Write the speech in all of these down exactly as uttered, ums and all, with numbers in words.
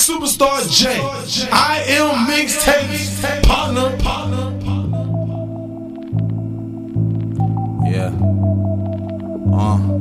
Superstar J, I am mixtape partner. Yeah. Uh.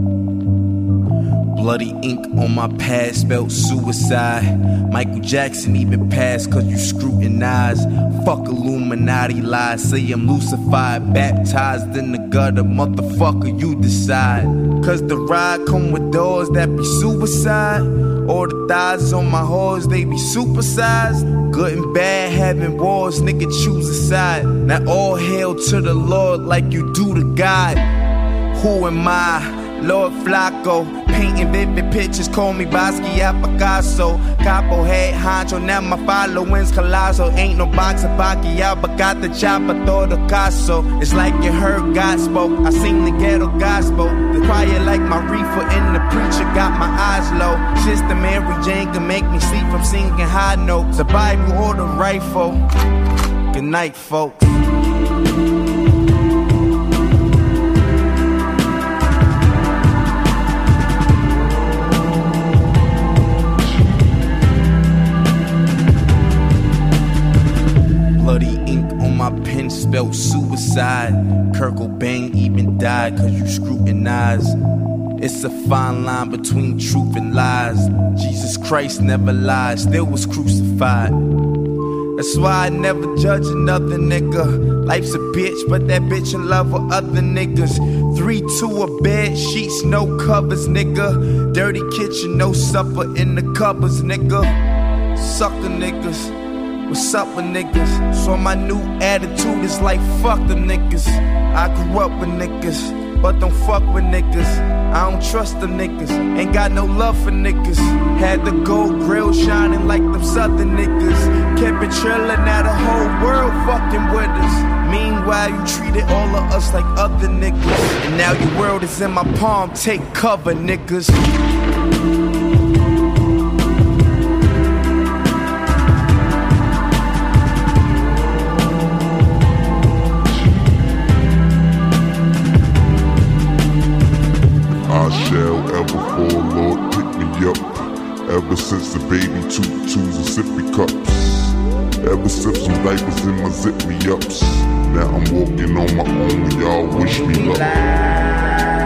Bloody ink on my past spelled suicide. Michael Jackson even passed cause you scrutinize. Fuck Illuminati lies, say I'm Lucified. Baptized in the gutter, motherfucker, you decide. Cause the ride come with doors that be suicide. Or the thighs on my horse, they be supersized. Good and bad having wars, nigga choose a side. Now all hail to the Lord like you do to God. Who am I? Lord Flacco, painting vivid pictures, call me Basquiat Picasso. Capo head honcho, now my following's colossal. Ain't no box of Pacquiao, but got the chopper, throw the caso. It's like you heard God spoke, I sing the ghetto gospel. The choir like my reefer and the preacher got my eyes low. Sister Mary Jane can make me sleep from singing high notes. The Bible or the rifle. Good night, folks. Bloody ink on my pen spelled suicide. Kurt Cobain even died cause you scrutinize. It's a fine line between truth and lies. Jesus Christ never lied, still was crucified. That's why I never judge another nigga. Life's a bitch, but that bitch in love with other niggas. Three, two, a bed, sheets, no covers, nigga. Dirty kitchen, no supper in the cupboards, nigga. Sucker niggas. What's up with niggas? So my new attitude is like fuck them niggas. I grew up with niggas, but don't fuck with niggas. I don't trust them niggas, ain't got no love for niggas. Had the gold grill shining like them southern niggas. Kept it trillin', now the whole world fucking with us. Meanwhile you treated all of us like other niggas. And now your world is in my palm, take cover niggas. I shall ever fall, Lord, pick me up. Ever since the baby took twos and sippy cups. Ever since some diapers in my zip me ups. Now I'm walking on my own, y'all wish me luck.